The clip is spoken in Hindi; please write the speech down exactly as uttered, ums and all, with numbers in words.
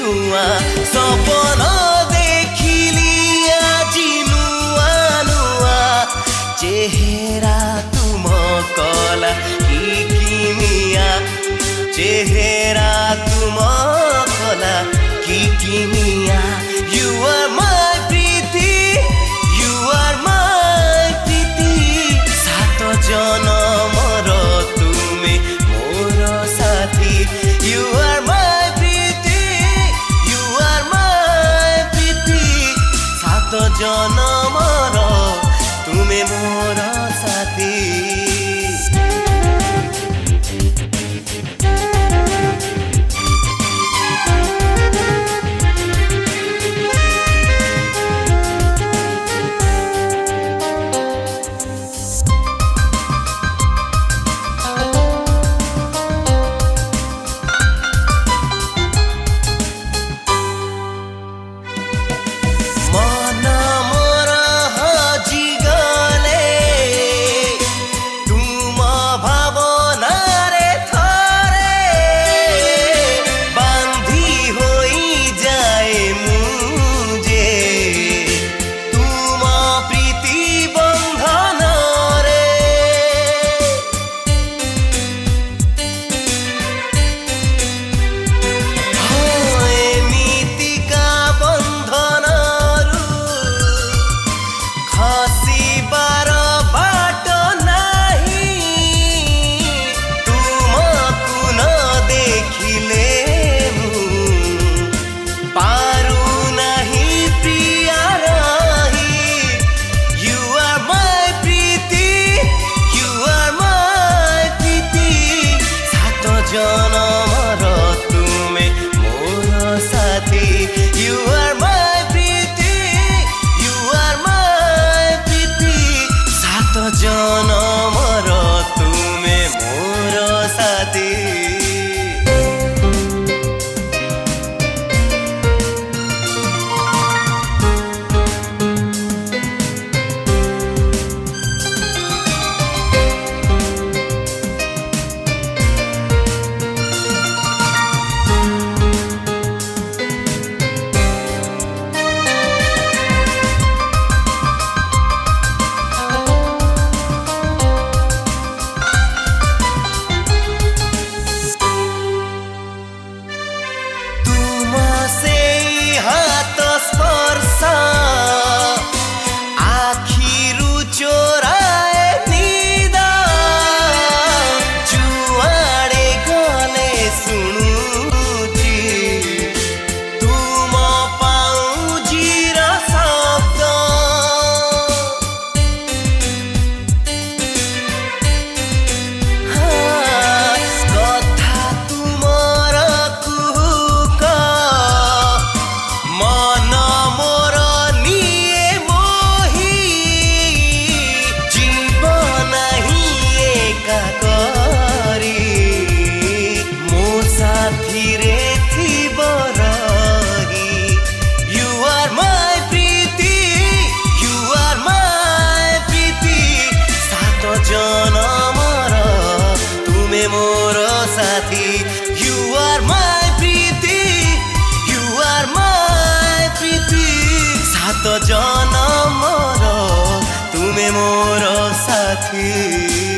ଛୁଆଁ ସପନ ଦେଖିଲି ଆଜି ନୂଆ ନୂଆ ଚେହେରା ତୁମ କଲା କି କିମିଆ ଚେହେରା ତୁମ କଲା କି କିମିଆ You are my Preeti You are my प्रीति सात जनमर तुमे मोर साथी You are my Preeti You are my प्रीति सात जनमर तुमे मोर साथी जनमर तुमे मोर साथी You are my Preeti You are my प्रीति सात जनमर तुमे मोर साथी जनमर तुमे मोर साथी You are my Preeti You are my प्रीति सात जनमर तुमे मोर साथी